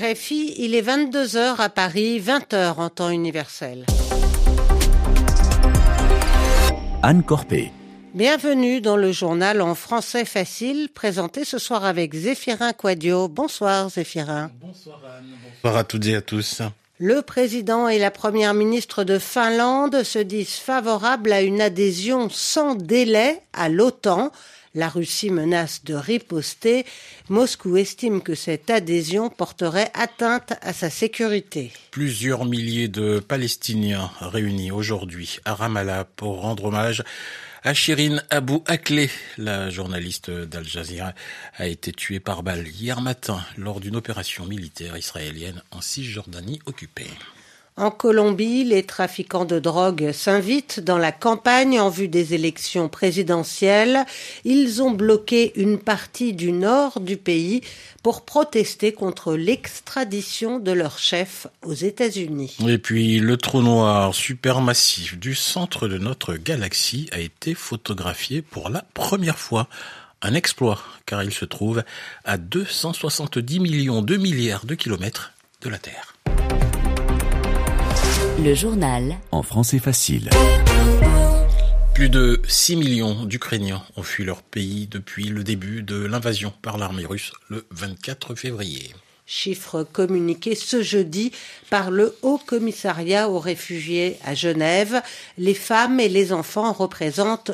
RFI, il est 22h à Paris, 20h en temps universel. Anne Corpé. Bienvenue dans le journal en français facile, présenté ce soir avec Zéphirin Quadio. Bonsoir Zéphirin. Bonsoir Anne, bonsoir à toutes et à tous. Le président et la première ministre de Finlande se disent favorables à une adhésion sans délai à l'OTAN. La Russie menace de riposter. Moscou estime que cette adhésion porterait atteinte à sa sécurité. Plusieurs milliers de Palestiniens réunis aujourd'hui à Ramallah pour rendre hommage à Shirin Abu Akleh. La journaliste d'Al Jazeera a été tuée par balle hier matin lors d'une opération militaire israélienne en Cisjordanie occupée. En Colombie, les trafiquants de drogue s'invitent dans la campagne en vue des élections présidentielles. Ils ont bloqué une partie du nord du pays pour protester contre l'extradition de leur chef aux États-Unis. Et puis, le trou noir supermassif du centre de notre galaxie a été photographié pour la première fois. Un exploit, car il se trouve à 270 millions de milliards de kilomètres de la Terre. Le journal en français facile. Plus de 6 millions d'Ukrainiens ont fui leur pays depuis le début de l'invasion par l'armée russe le 24 février. Chiffre communiqué ce jeudi par le Haut Commissariat aux réfugiés à Genève. Les femmes et les enfants représentent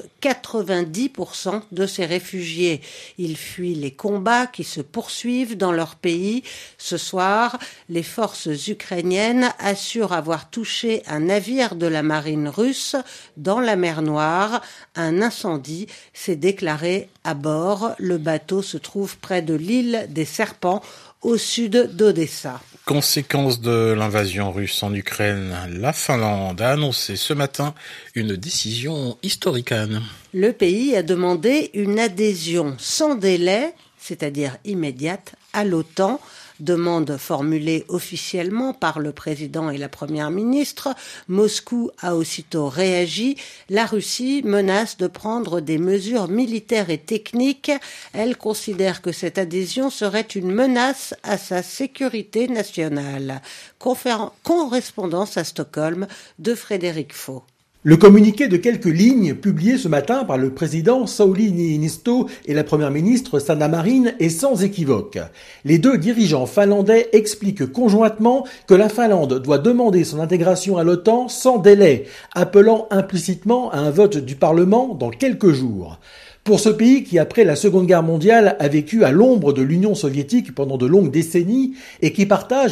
90% de ces réfugiés. Ils fuient les combats qui se poursuivent dans leur pays. Ce soir, les forces ukrainiennes assurent avoir touché un navire de la marine russe dans la mer Noire. Un incendie s'est déclaré à bord. Le bateau se trouve près de l'île des Serpents, au sud d'Odessa. Conséquence de l'invasion russe en Ukraine, la Finlande a annoncé ce matin une décision historique. Le pays a demandé une adhésion sans délai, c'est-à-dire immédiate, à l'OTAN. Demande formulée officiellement par le président et la première ministre. Moscou a aussitôt réagi. La Russie menace de prendre des mesures militaires et techniques. Elle considère que cette adhésion serait une menace à sa sécurité nationale. Correspondance à Stockholm de Frédéric Faux. Le communiqué de quelques lignes publié ce matin par le président Sauli Niinisto et la première ministre Sanna Marin est sans équivoque. Les deux dirigeants finlandais expliquent conjointement que la Finlande doit demander son intégration à l'OTAN sans délai, appelant implicitement à un vote du Parlement dans quelques jours. Pour ce pays qui, après la Seconde Guerre mondiale, a vécu à l'ombre de l'Union soviétique pendant de longues décennies et qui partage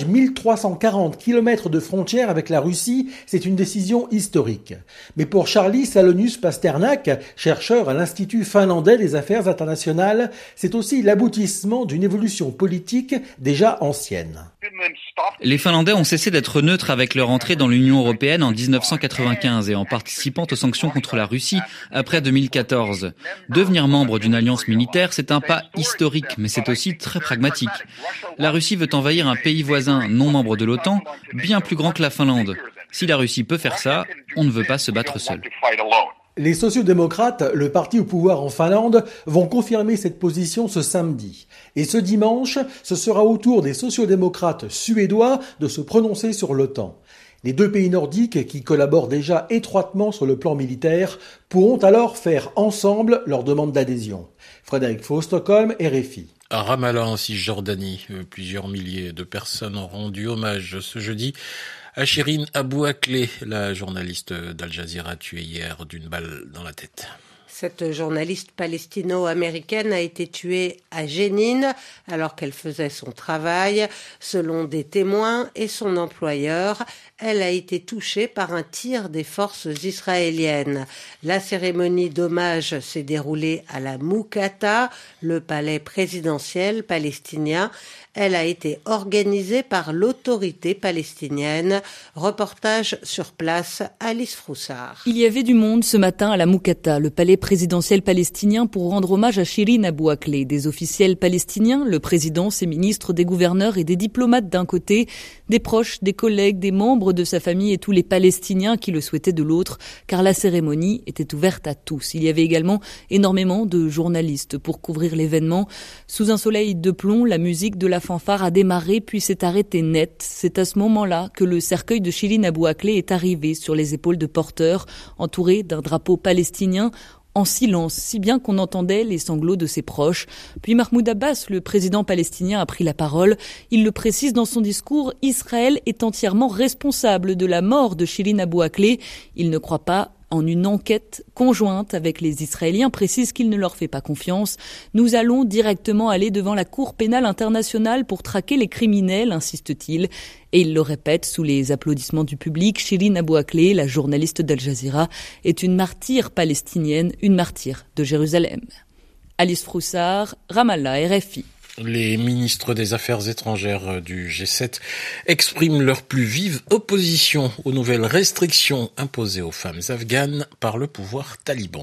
1340 km de frontières avec la Russie, c'est une décision historique. Mais pour Charlie Salonius-Pasternak, chercheur à l'Institut finlandais des affaires internationales, c'est aussi l'aboutissement d'une évolution politique déjà ancienne. Les Finlandais ont cessé d'être neutres avec leur entrée dans l'Union européenne en 1995 et en participant aux sanctions contre la Russie après 2014. Devenir membre d'une alliance militaire, c'est un pas historique, mais c'est aussi très pragmatique. La Russie veut envahir un pays voisin non membre de l'OTAN, bien plus grand que la Finlande. Si la Russie peut faire ça, on ne veut pas se battre seul. Les sociodémocrates, le parti au pouvoir en Finlande, vont confirmer cette position ce samedi. Et ce dimanche, ce sera au tour des sociodémocrates suédois de se prononcer sur l'OTAN. Les deux pays nordiques, qui collaborent déjà étroitement sur le plan militaire, pourront alors faire ensemble leur demande d'adhésion. Frédéric Faux, Stockholm, RFI. À Ramallah, en Cisjordanie, plusieurs milliers de personnes ont rendu hommage ce jeudi à Shirin Abu Akleh, la journaliste d'Al Jazeera tuée hier d'une balle dans la tête. Cette journaliste palestino-américaine a été tuée à Jénine alors qu'elle faisait son travail. Selon des témoins et son employeur, elle a été touchée par un tir des forces israéliennes. La cérémonie d'hommage s'est déroulée à la Moukata, le palais présidentiel palestinien. Elle a été organisée par l'autorité palestinienne. Reportage sur place, Alice Froussard. Il y avait du monde ce matin à la Moukata, le palais présidentiel présidentiel palestinien pour rendre hommage à Shirin Abu Akleh. Des officiels palestiniens, le président, ses ministres, des gouverneurs et des diplomates d'un côté, des proches, des collègues, des membres de sa famille et tous les Palestiniens qui le souhaitaient de l'autre, car la cérémonie était ouverte à tous. Il y avait également énormément de journalistes pour couvrir l'événement. Sous un soleil de plomb, la musique de la fanfare a démarré puis s'est arrêtée net. C'est à ce moment-là que le cercueil de Shirin Abu Akleh est arrivé sur les épaules de porteurs, entouré d'un drapeau palestinien, en silence, si bien qu'on entendait les sanglots de ses proches. Puis Mahmoud Abbas, le président palestinien, a pris la parole. Il le précise dans son discours, Israël est entièrement responsable de la mort de Shirin Abu Akleh. Il ne croit pas en une enquête conjointe avec les Israéliens, précise qu'il ne leur fait pas confiance. Nous allons directement aller devant la Cour pénale internationale pour traquer les criminels, insiste-t-il. Et il le répète sous les applaudissements du public, Shirin Abu Akleh, la journaliste d'Al Jazeera, est une martyre palestinienne, une martyre de Jérusalem. Alice Froussard, Ramallah, RFI. Les ministres des Affaires étrangères du G7 expriment leur plus vive opposition aux nouvelles restrictions imposées aux femmes afghanes par le pouvoir taliban.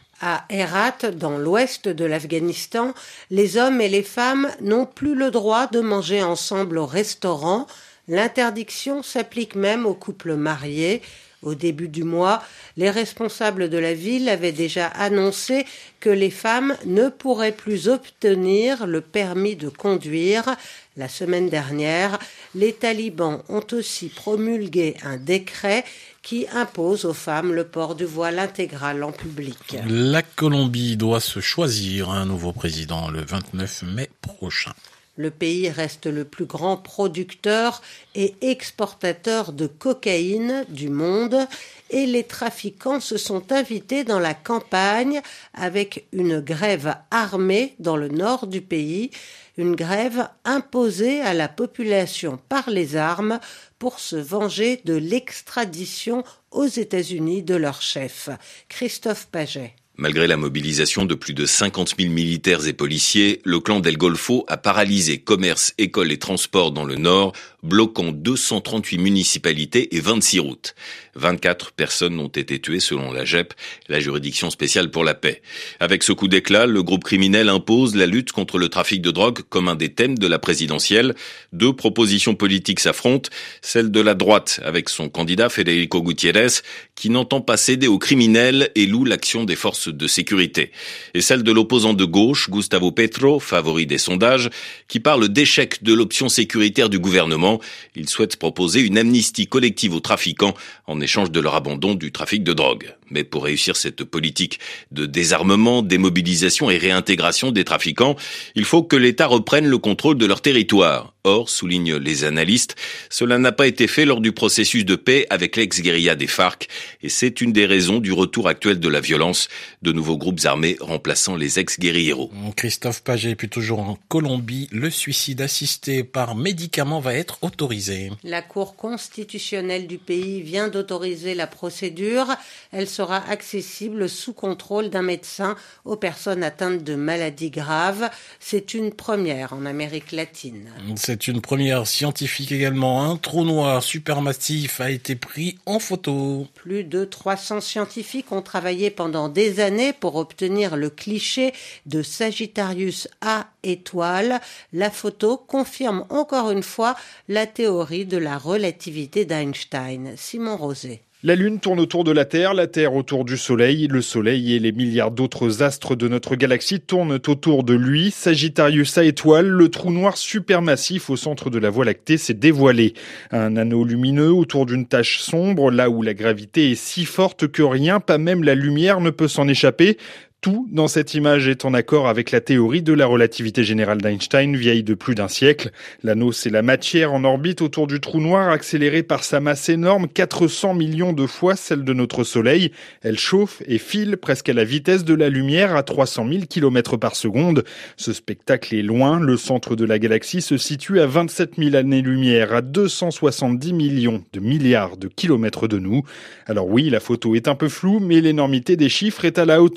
À Herat, dans l'ouest de l'Afghanistan, les hommes et les femmes n'ont plus le droit de manger ensemble au restaurant. L'interdiction s'applique même aux couples mariés. Au début du mois, les responsables de la ville avaient déjà annoncé que les femmes ne pourraient plus obtenir le permis de conduire. La semaine dernière, les talibans ont aussi promulgué un décret qui impose aux femmes le port du voile intégral en public. La Colombie doit se choisir un nouveau président le 29 mai prochain. Le pays reste le plus grand producteur et exportateur de cocaïne du monde et les trafiquants se sont invités dans la campagne avec une grève armée dans le nord du pays, une grève imposée à la population par les armes pour se venger de l'extradition aux États-Unis de leur chef. Christophe Paget. Malgré la mobilisation de plus de 50 000 militaires et policiers, le clan del Golfo a paralysé commerce, écoles et transports dans le nord, bloquant 238 municipalités et 26 routes. 24 personnes ont été tuées selon la JEP, la juridiction spéciale pour la paix. Avec ce coup d'éclat, le groupe criminel impose la lutte contre le trafic de drogue comme un des thèmes de la présidentielle. 2 propositions politiques s'affrontent, celle de la droite avec son candidat Federico Gutiérrez, qui n'entend pas céder aux criminels et loue l'action des forces de sécurité. Et celle de l'opposant de gauche, Gustavo Petro, favori des sondages, qui parle d'échec de l'option sécuritaire du gouvernement. Il souhaite proposer une amnistie collective aux trafiquants en échange de leur abandon du trafic de drogue. Mais pour réussir cette politique de désarmement, démobilisation et réintégration des trafiquants, il faut que l'État reprenne le contrôle de leur territoire. Or, soulignent les analystes, cela n'a pas été fait lors du processus de paix avec l'ex-guérilla des FARC, et c'est une des raisons du retour actuel de la violence, de nouveaux groupes armés remplaçant les ex-guérilleros. Christophe Paget, puis toujours en Colombie, le suicide assisté par médicament va être autorisé. La Cour constitutionnelle du pays vient d'autoriser la procédure. Elle sera accessible sous contrôle d'un médecin aux personnes atteintes de maladies graves. C'est une première en Amérique latine. C'est une première scientifique également. Un trou noir supermassif a été pris en photo. Plus de 300 scientifiques ont travaillé pendant des années pour obtenir le cliché de Sagittarius A étoile. La photo confirme encore une fois la théorie de la relativité d'Einstein. Simon Rosé. La Lune tourne autour de la Terre autour du Soleil. Le Soleil et les milliards d'autres astres de notre galaxie tournent autour de lui. Sagittarius A étoile, le trou noir supermassif au centre de la Voie lactée s'est dévoilé. Un anneau lumineux autour d'une tache sombre, là où la gravité est si forte que rien, pas même la lumière, ne peut s'en échapper. Tout dans cette image est en accord avec la théorie de la relativité générale d'Einstein, vieille de plus d'un siècle. L'anneau, c'est la matière en orbite autour du trou noir, accélérée par sa masse énorme, 400 millions de fois celle de notre Soleil. Elle chauffe et file presque à la vitesse de la lumière à 300 000 km par seconde. Ce spectacle est loin. Le centre de la galaxie se situe à 27 000 années-lumière, à 270 millions de milliards de kilomètres de nous. Alors oui, la photo est un peu floue, mais l'énormité des chiffres est à la hauteur de la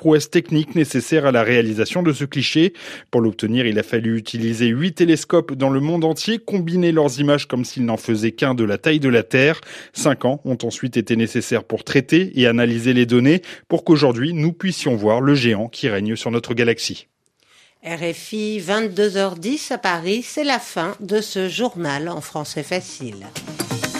prouesse technique nécessaire à la réalisation de ce cliché. Pour l'obtenir, il a fallu utiliser 8 télescopes dans le monde entier, combiner leurs images comme s'ils n'en faisaient qu'un de la taille de la Terre. 5 ans ont ensuite été nécessaires pour traiter et analyser les données pour qu'aujourd'hui nous puissions voir le géant qui règne sur notre galaxie. RFI, 22h10 à Paris, c'est la fin de ce journal en français facile.